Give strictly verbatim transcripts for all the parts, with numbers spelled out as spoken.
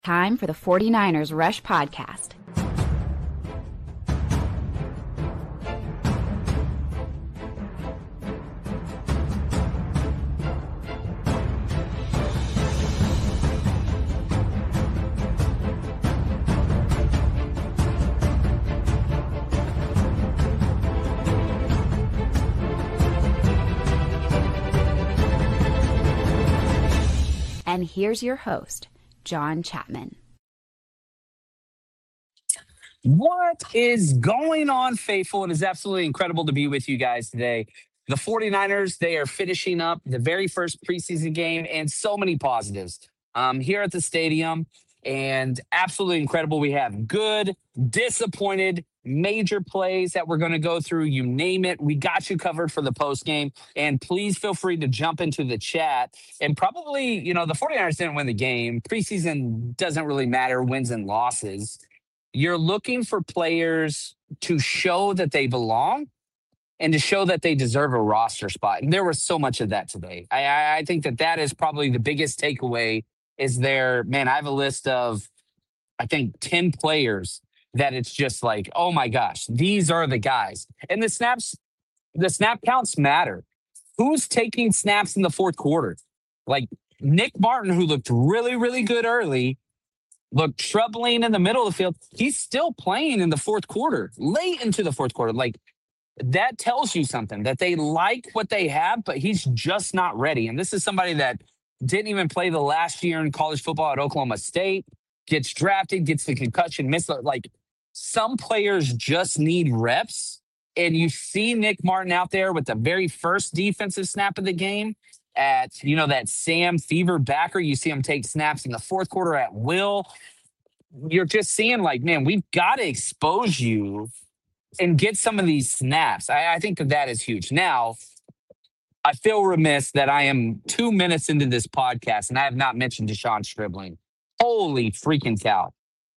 Time for the 49ers Rush Podcast. And here's your host, John Chapman. What is going on, faithful? It is absolutely incredible to be with you guys today. The 49ers, they are finishing up the very first preseason game and so many positives um, here at the stadium. And absolutely incredible. We have good, disappointed, major plays that we're going to go through. You name it. We got you covered for the post game. And please feel free to jump into the chat. And probably, you know, the 49ers didn't win the game. Preseason doesn't really matter, wins and losses. You're looking for players to show that they belong and to show that they deserve a roster spot. And there was so much of that today. I, I think that that is probably the biggest takeaway is there, man, I have a list of, I think, ten players that it's just like, oh my gosh, these are the guys. And the snaps, the snap counts matter. Who's taking snaps in the fourth quarter? Like Nick Martin, who looked really, really good early, looked troubling in the middle of the field. He's still playing in the fourth quarter, late into the fourth quarter. Like that tells you something, that they like what they have, but he's just not ready. And this is somebody that didn't even play the last year in college football at Oklahoma State, gets drafted, gets the concussion, miss. Like some players just need reps. And you see Nick Martin out there with the very first defensive snap of the game at, you know, that Sam Fever backer. You see him take snaps in the fourth quarter at will. You're just seeing like, man, we've got to expose you and get some of these snaps. I, I think that that is huge. Now, I feel remiss that I am two minutes into this podcast and I have not mentioned De'Zhaun Stribling. Holy freaking cow.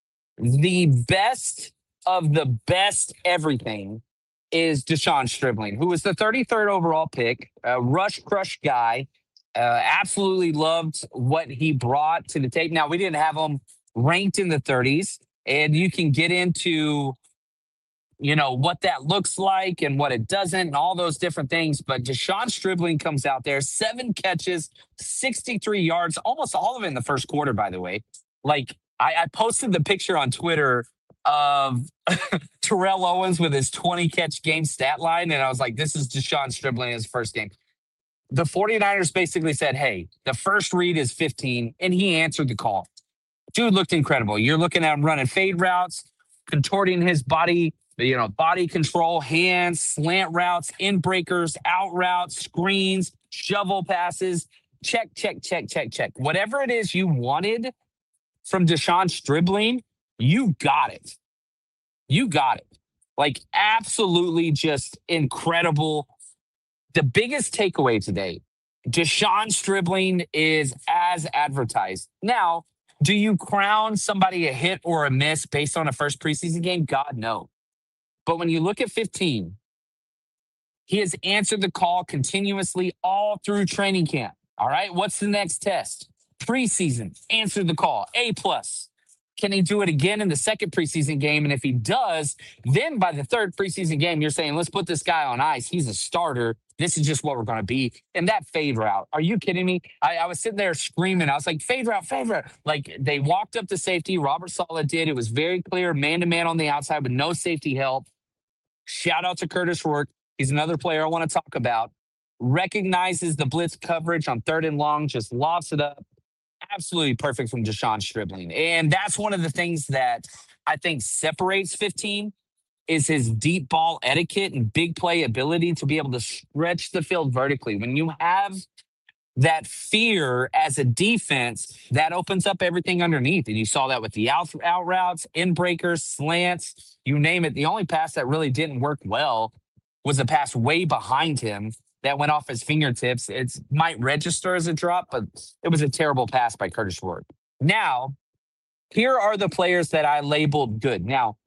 The best of the best everything is De'Zhaun Stribling, who was the thirty-third overall pick, a rush crush guy. Uh, absolutely loved what he brought to the tape. Now, we didn't have him ranked in the thirties, and you can get into you know, what that looks like and what it doesn't and all those different things. But De'Zhaun Stribling comes out there, seven catches, sixty-three yards, almost all of it in the first quarter, by the way. Like, I, I posted the picture on Twitter of Terrell Owens with his twenty-catch game stat line, and I was like, this is De'Zhaun Stribling in his first game. The 49ers basically said, hey, the first read is fifteen, and he answered the call. Dude looked incredible. You're looking at him running fade routes, contorting his body, you know, body control, hands, slant routes, in breakers, out routes, screens, shovel passes, check, check, check, check, check. Whatever it is you wanted from De'Zhaun Stribling, you got it. You got it. Like, absolutely just incredible. The biggest takeaway today, De'Zhaun Stribling is as advertised. Now, do you crown somebody a hit or a miss based on a first preseason game? God, no. But when you look at fifteen, he has answered the call continuously all through training camp. All right, what's the next test? Preseason, answered the call, A plus. Can he do it again in the second preseason game? And if he does, then by the third preseason game, you're saying, let's put this guy on ice. He's a starter. This is just what we're going to be. And that fade route, are you kidding me? I, I was sitting there screaming. I was like, fade route, fade route. Like, they walked up to safety. Robert Saleh did. It was very clear, man-to-man on the outside with no safety help. Shout out to Curtis Rourke. He's another player I want to talk about. Recognizes the blitz coverage on third and long, just lofts it up. Absolutely perfect from De'Zhaun Stribling. And that's one of the things that I think separates fifteen is his deep ball etiquette and big play ability to be able to stretch the field vertically. When you have that fear as a defense, that opens up everything underneath. And you saw that with the out, out routes, in breakers, slants, you name it. The only pass that really didn't work well was a pass way behind him that went off his fingertips. It might register as a drop, but it was a terrible pass by Curtis Rourke. Now, here are the players that I labeled good. Now,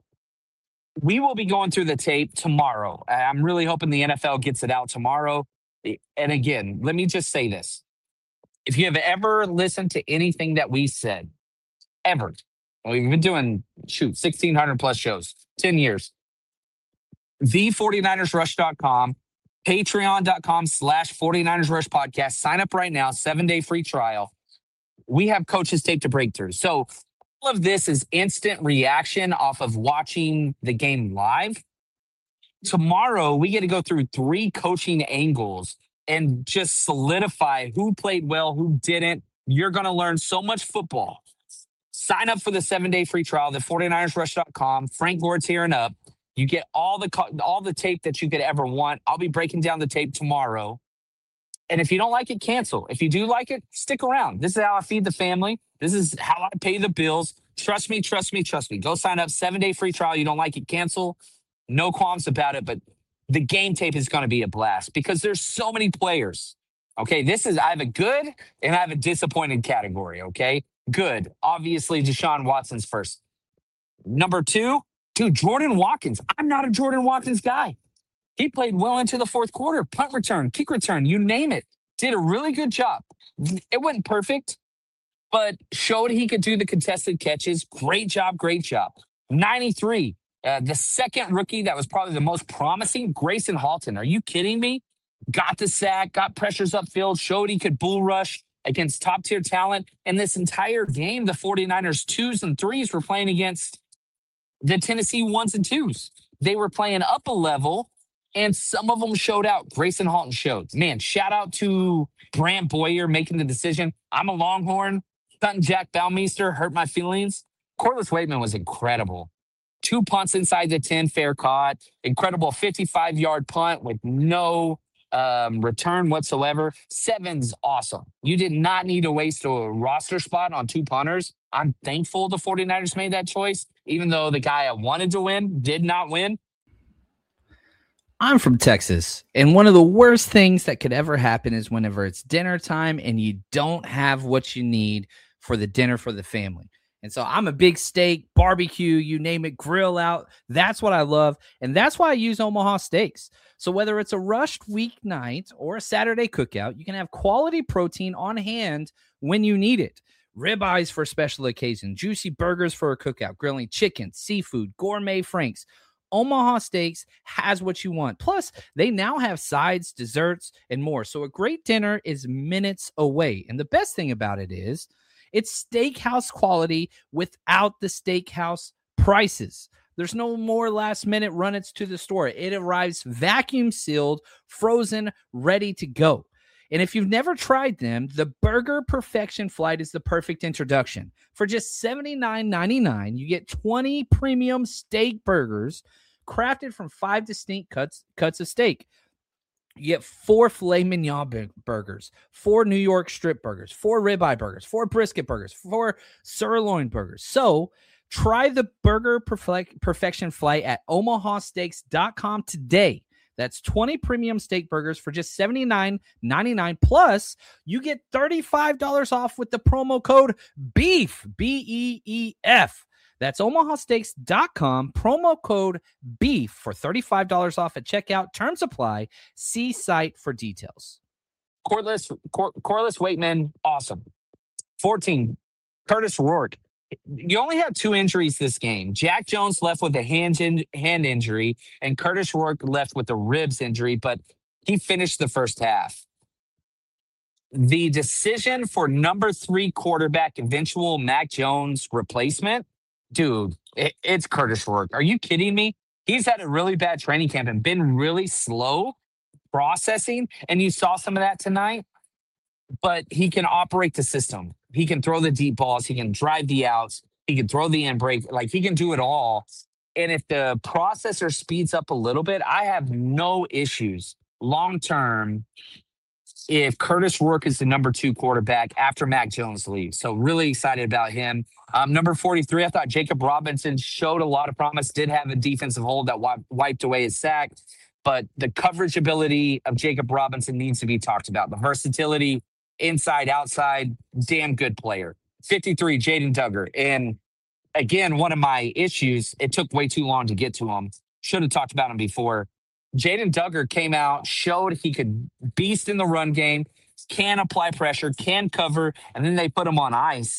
we will be going through the tape tomorrow. I'm really hoping the N F L gets it out tomorrow. And again, let me just say this. If you have ever listened to anything that we said, ever. We've been doing, shoot, sixteen hundred plus shows, ten years. the forty niners rush dot com, patreon.com slash 49ers Rush podcast. Sign up right now, seven-day free trial. We have coaches tape to breakthrough. So all of this is instant reaction off of watching the game live. Tomorrow, we get to go through three coaching angles and just solidify who played well, who didn't. You're going to learn so much football. Sign up for the seven-day free trial, the 49ers rush dot com. Frank Gore's here and up. You get all the all the tape that you could ever want. I'll be breaking down the tape tomorrow. And if you don't like it, cancel. If you do like it, stick around. This is how I feed the family. This is how I pay the bills. Trust me, trust me, trust me. Go sign up, seven-day free trial. You don't like it, cancel. No qualms about it, but the game tape is going to be a blast because there's so many players. Okay, this is, I have a good and I have a disappointed category, okay? Good. Obviously, Deshaun Watson's first. Number two, dude, Jordan Watkins. I'm not a Jordan Watkins guy. He played well into the fourth quarter. Punt return, kick return, you name it. Did a really good job. It wasn't perfect, but showed he could do the contested catches. Great job, great job. ninety-three, uh, the second rookie that was probably the most promising, Grayson Halton. Are you kidding me? Got the sack, got pressures upfield, showed he could bull rush against top-tier talent. And this entire game, the 49ers twos and threes were playing against the Tennessee ones and twos. They were playing up a level, and some of them showed out. Grayson Halton showed. Man, shout out to Brant Boyer making the decision. I'm a Longhorn. Cutting Jack Baumeister hurt my feelings. Corliss Waitman was incredible. Two punts inside the ten, fair caught. Incredible fifty-five-yard punt with no um, return whatsoever. Seven's awesome. You did not need to waste a roster spot on two punters. I'm thankful the 49ers made that choice, even though the guy I wanted to win did not win. I'm from Texas, and one of the worst things that could ever happen is whenever it's dinner time and you don't have what you need for the dinner for the family. And so I'm a big steak, barbecue, you name it, grill out. That's what I love, and that's why I use Omaha Steaks. So whether it's a rushed weeknight or a Saturday cookout, you can have quality protein on hand when you need it. Ribeyes for special occasion, juicy burgers for a cookout, grilling chicken, seafood, gourmet franks. Omaha Steaks has what you want. Plus, they now have sides, desserts, and more. So a great dinner is minutes away. And the best thing about it is it's steakhouse quality without the steakhouse prices. There's no more last minute run-its to the store. It arrives vacuum sealed, frozen, ready to go. And if you've never tried them, the Burger Perfection Flight is the perfect introduction. For just seventy-nine ninety-nine, you get twenty premium steak burgers crafted from five distinct cuts, cuts of steak. You get four filet mignon burgers, four New York strip burgers, four ribeye burgers, four brisket burgers, four sirloin burgers. So try the Burger Perfect, Perfection Flight at omaha steaks dot com today. That's twenty premium steak burgers for just seventy-nine ninety-nine. Plus, you get thirty-five dollars off with the promo code BEEF, B E E F. That's omaha steaks dot com, promo code BEEF for thirty-five dollars off at checkout. Terms apply. See site for details. Corliss, Cor- Corliss Waitman, awesome. fourteen, Curtis Rourke. You only have two injuries this game. Jack Jones left with a hand, in, hand injury, and Curtis Rourke left with a ribs injury, but he finished the first half. The decision for number three quarterback, eventual Mac Jones replacement, dude, it, it's Curtis Rourke. Are you kidding me? He's had a really bad training camp and been really slow processing, and you saw some of that tonight, but he can operate the system. He can throw the deep balls. He can drive the outs. He can throw the in break. Like, he can do it all. And if the processor speeds up a little bit, I have no issues long-term if Curtis Rourke is the number two quarterback after Mac Jones leaves. So really excited about him. Um, number forty-three, I thought Jacob Robinson showed a lot of promise, did have a defensive hold that wi- wiped away his sack. But the coverage ability of Jacob Robinson needs to be talked about. The versatility, inside, outside, damn good player. fifty-three, Jaden Duggar. And again, one of my issues, it took way too long to get to him. Should have talked about him before. Jaden Duggar came out, showed he could beast in the run game, can apply pressure, can cover, and then they put him on ice.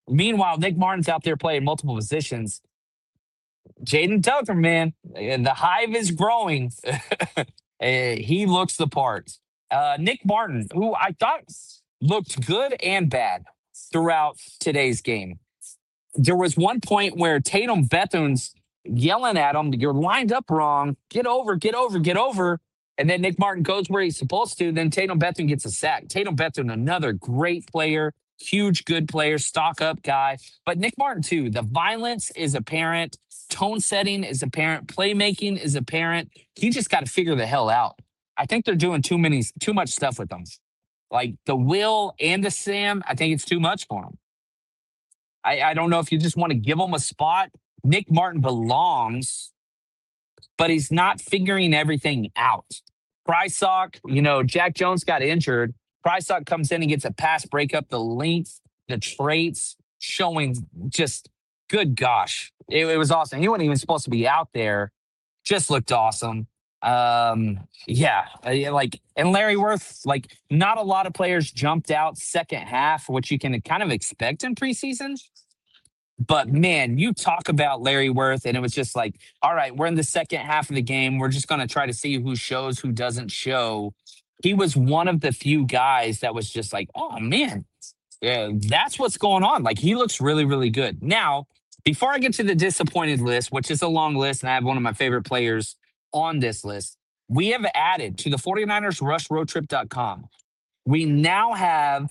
Meanwhile, Nick Martin's out there playing multiple positions. Jaden Tucker, man, and the hive is growing. Eh, he looks the part. Uh, Nick Martin, who I thought looked good and bad throughout today's game. There was one point where Tatum Bethune's yelling at him, "You're lined up wrong. Get over, get over, get over." And then Nick Martin goes where he's supposed to. Then Tatum Bethune gets a sack. Tatum Bethune, another great player, huge, good player, stock up guy. But Nick Martin, too, the violence is apparent. Tone setting is apparent. Playmaking is apparent. He just got to figure the hell out. I think they're doing too many, too much stuff with him. Like the Will and the Sam, I think it's too much for him. I, I don't know if you just want to give him a spot. Nick Martin belongs, but he's not figuring everything out. Prysock, you know, Jack Jones got injured. Prysock comes in and gets a pass breakup, the length, the traits, showing just, good gosh. It, it was awesome. He wasn't even supposed to be out there. Just looked awesome. Um, yeah, like, and Larry Worth, like, not a lot of players jumped out second half, which you can kind of expect in preseason. But man, you talk about Larry Worth, and it was just like, all right, we're in the second half of the game. We're just going to try to see who shows, who doesn't show. He was one of the few guys that was just like, oh man, yeah, that's what's going on. Like, he looks really, really good. Now, before I get to the disappointed list, which is a long list, and I have one of my favorite players on this list, we have added to the 49ers rush road trip dot com. We now have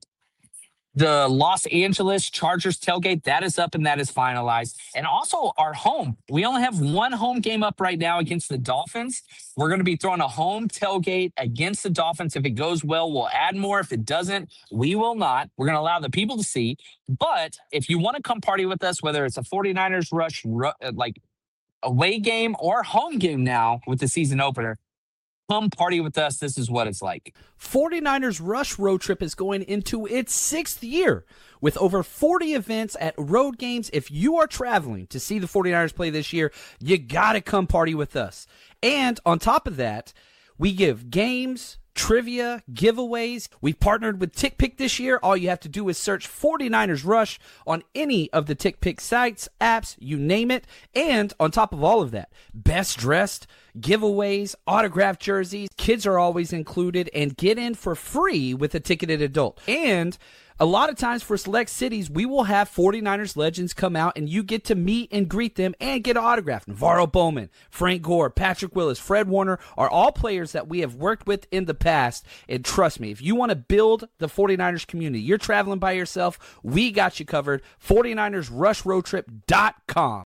the Los Angeles Chargers tailgate. That is up and that is finalized. And also our home. We only have one home game up right now against the Dolphins. We're going to be throwing a home tailgate against the Dolphins. If it goes well, we'll add more. If it doesn't, we will not. We're going to allow the people to see. But if you want to come party with us, whether it's a 49ers rush, like away game or home game now with the season opener, come party with us. This is what it's like. 49ers Rush Road Trip is going into its sixth year with over forty events at road games. If you are traveling to see the 49ers play this year, you got to come party with us. And on top of that, we give games, trivia, giveaways. We've partnered with TickPick this year. All you have to do is search 49ers Rush on any of the TickPick sites, apps, you name it. And on top of all of that, best dressed, giveaways, autographed jerseys, kids are always included, and get in for free with a ticketed adult. And a lot of times for select cities, we will have 49ers legends come out and you get to meet and greet them and get an autograph. Navarro Bowman, Frank Gore, Patrick Willis, Fred Warner are all players that we have worked with in the past. And trust me, if you want to build the 49ers community, you're traveling by yourself, we got you covered. 49ers rush road trip dot com.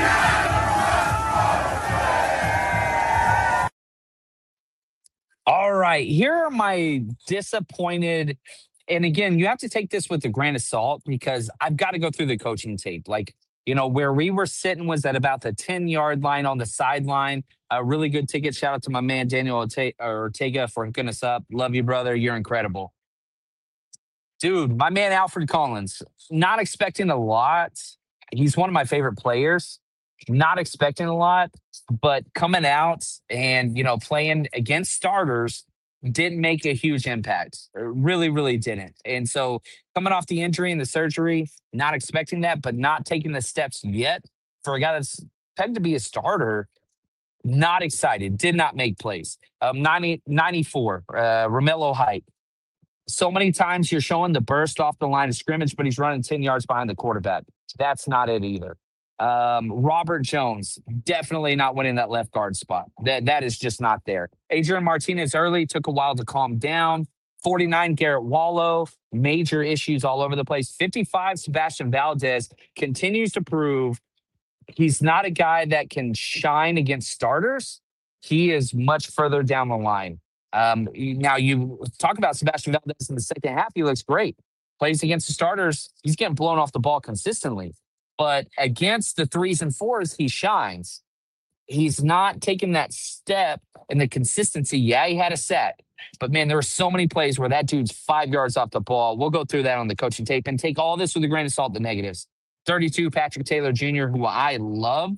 All right, here are my disappointed. And again, you have to take this with a grain of salt because I've got to go through the coaching tape. Like, you know, where we were sitting was at about the ten-yard line on the sideline. A really good ticket. Shout out to my man, Daniel Ortega, for hooking us up. Love you, brother. You're incredible. Dude, my man, Alfred Collins, not expecting a lot. He's one of my favorite players. Not expecting a lot, but coming out and, you know, playing against starters didn't make a huge impact. It really, really didn't. And so coming off the injury and the surgery, not expecting that, but not taking the steps yet for a guy that's pegged to be a starter, not excited, did not make plays. Um, ninety, ninety-four, uh, Romello Height. So many times you're showing the burst off the line of scrimmage, but he's running ten yards behind the quarterback. That's not it either. Um, Robert Jones, definitely not winning that left guard spot. That That is just not there. Adrian Martinez early, took a while to calm down. forty-nine, Garrett Wallow, major issues all over the place. fifty-five, Sebastian Valdez continues to prove he's not a guy that can shine against starters. He is much further down the line. Um, now, you talk about Sebastian Valdez in the second half. He looks great. Plays against the starters. He's getting blown off the ball consistently. But against the threes and fours, he shines. He's not taking that step and the consistency. Yeah, he had a set. But, man, there were so many plays where that dude's five yards off the ball. We'll go through that on the coaching tape and take all this with a grain of salt, the negatives. thirty-two, Patrick Taylor Junior, who I love.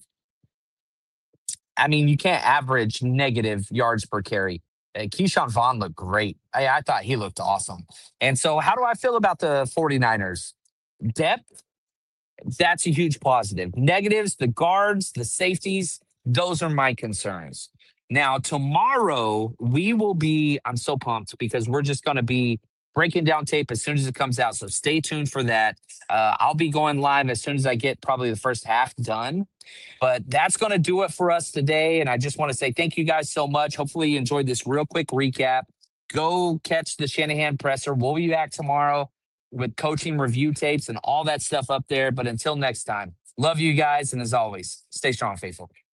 I mean, you can't average negative yards per carry. Uh, Keyshawn Vaughn looked great. I, I thought he looked awesome. And so how do I feel about the 49ers? depth, that's a huge positive. Negatives, the guards, the safeties, those are my concerns. Now, tomorrow we will be, I'm so pumped because we're just going to be breaking down tape as soon as it comes out. So stay tuned for that. Uh, I'll be going live as soon as I get probably the first half done. But that's going to do it for us today. And I just want to say thank you guys so much. Hopefully you enjoyed this real quick recap. Go catch the Shanahan presser. We'll be back tomorrow with coaching review tapes and all that stuff up there. But until next time, love you guys. And as always, stay strong, faithful.